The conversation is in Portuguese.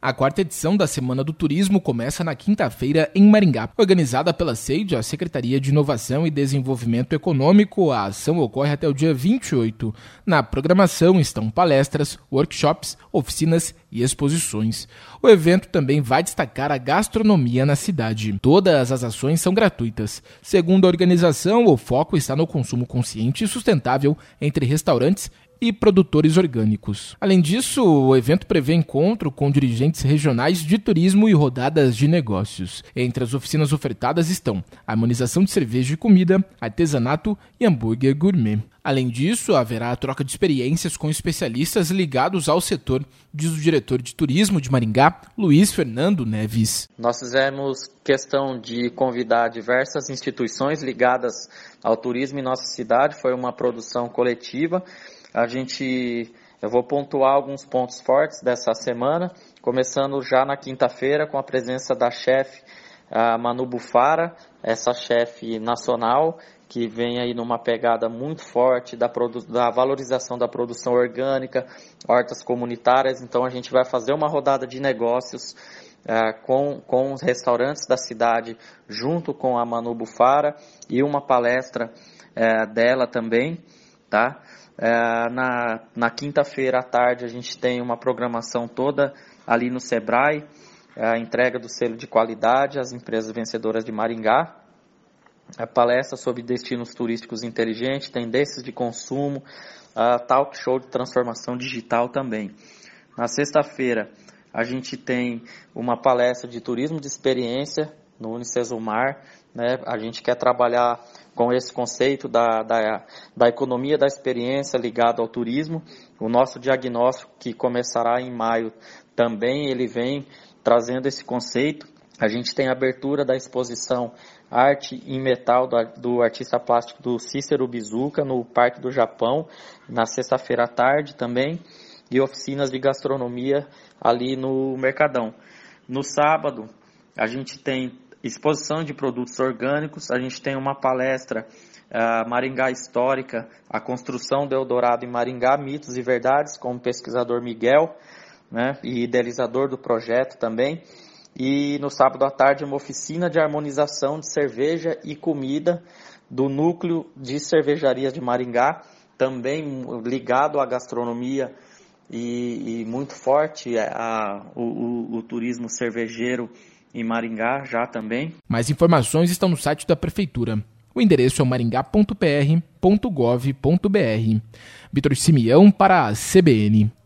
A quarta edição da Semana do Turismo começa na quinta-feira em Maringá. Organizada pela SEID, a Secretaria de Inovação e Desenvolvimento Econômico, a ação ocorre até o dia 28. Na programação estão palestras, workshops, oficinas e exposições. O evento também vai destacar a gastronomia na cidade. Todas as ações são gratuitas. Segundo a organização, o foco está no consumo consciente e sustentável entre restaurantes e produtores orgânicos. Além disso, o evento prevê encontro com dirigentes regionais de turismo e rodadas de negócios. Entre as oficinas ofertadas estão harmonização de cerveja e comida, artesanato e hambúrguer gourmet. Além disso, haverá a troca de experiências com especialistas ligados ao setor, diz o diretor de turismo de Maringá, Luiz Fernando Neves. Nós fizemos questão de convidar diversas instituições ligadas ao turismo em nossa cidade, foi uma produção coletiva. Eu vou pontuar alguns pontos fortes dessa semana, começando já na quinta-feira com a presença da chefe Manu Bufara, essa chefe nacional que vem aí numa pegada muito forte da valorização da produção orgânica, hortas comunitárias. Então a gente vai fazer uma rodada de negócios com os restaurantes da cidade junto com a Manu Bufara e uma palestra dela também, tá? Na quinta-feira à tarde a gente tem uma programação toda ali no Sebrae, a entrega do selo de qualidade às empresas vencedoras de Maringá, a palestra sobre destinos turísticos inteligentes, tendências de consumo, talk show de transformação digital também. Na sexta-feira a gente tem uma palestra de turismo de experiência no Unicesumar, né? A gente quer trabalhar com esse conceito da economia da experiência ligado ao turismo. O nosso diagnóstico, que começará em maio, também ele vem trazendo esse conceito. A gente tem a abertura da exposição Arte em Metal do artista plástico do Cícero Bizuca no Parque do Japão, na sexta-feira à tarde também, e oficinas de gastronomia ali no Mercadão. No sábado, a gente tem exposição de produtos orgânicos, a gente tem uma palestra Maringá Histórica, a construção do Eldorado em Maringá, mitos e verdades, com o pesquisador Miguel, né, e idealizador do projeto também. E no sábado à tarde uma oficina de harmonização de cerveja e comida do Núcleo de Cervejarias de Maringá, também ligado à gastronomia e muito forte o turismo cervejeiro em Maringá já também. Mais informações estão no site da Prefeitura. O endereço é maringá.pr.gov.br. Vitor Simeão para a CBN.